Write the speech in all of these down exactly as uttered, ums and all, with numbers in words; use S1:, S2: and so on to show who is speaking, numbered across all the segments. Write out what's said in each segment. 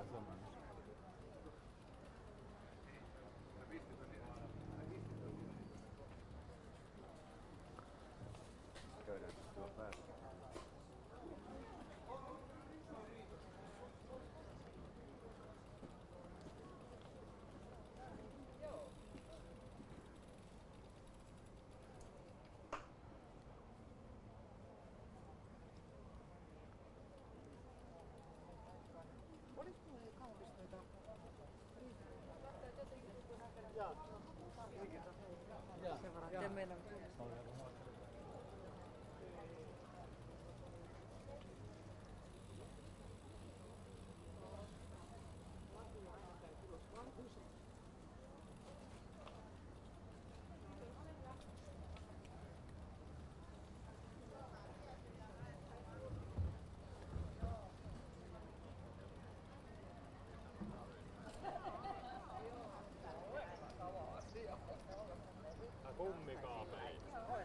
S1: Käydään tuolla päässä.
S2: Sen verran, ettei meillä
S3: Kummikaapeli.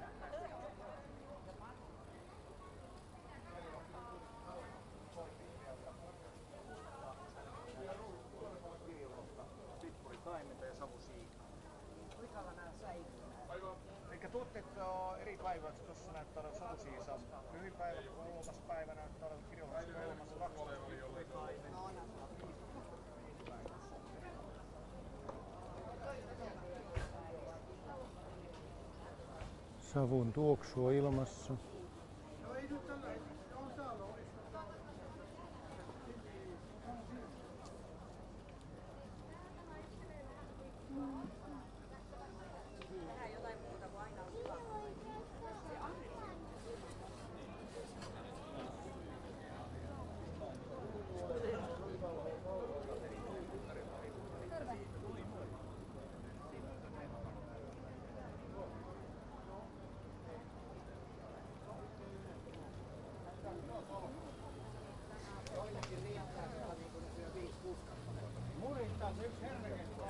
S1: Pippuritaimenta ja savusiikaa.
S2: Kuinka nämä säilyy?
S1: Eli tuotteet eri päivät, tuossa näyttää olevan savusiisa. Lyhypäivä, kolmas päivä näyttää olevan kirjoitus kolmas, kaksitoista pippuritaimenta.
S4: Savun tuoksua ilmassa.
S2: Tehdään jotain muuta kuin aina hyvää.
S1: Muistaa se yksi hernekesto.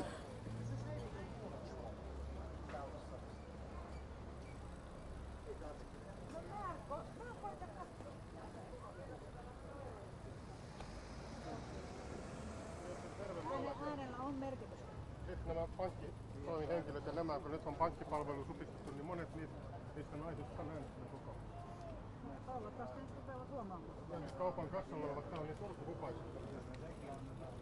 S2: Äänellä on merkitystä.
S5: Sitten nämä pankkitoimihenkilöt ja nämä, kun nyt on pankkipalvelu supistettu, niin monet niistä, niistä naisista on äänestänyt koko ajan.
S2: Toivottavasti nyt rupeavat huomaamaan.
S5: Kaupan kassalla olevat, tämä on niin surkuhupaiset.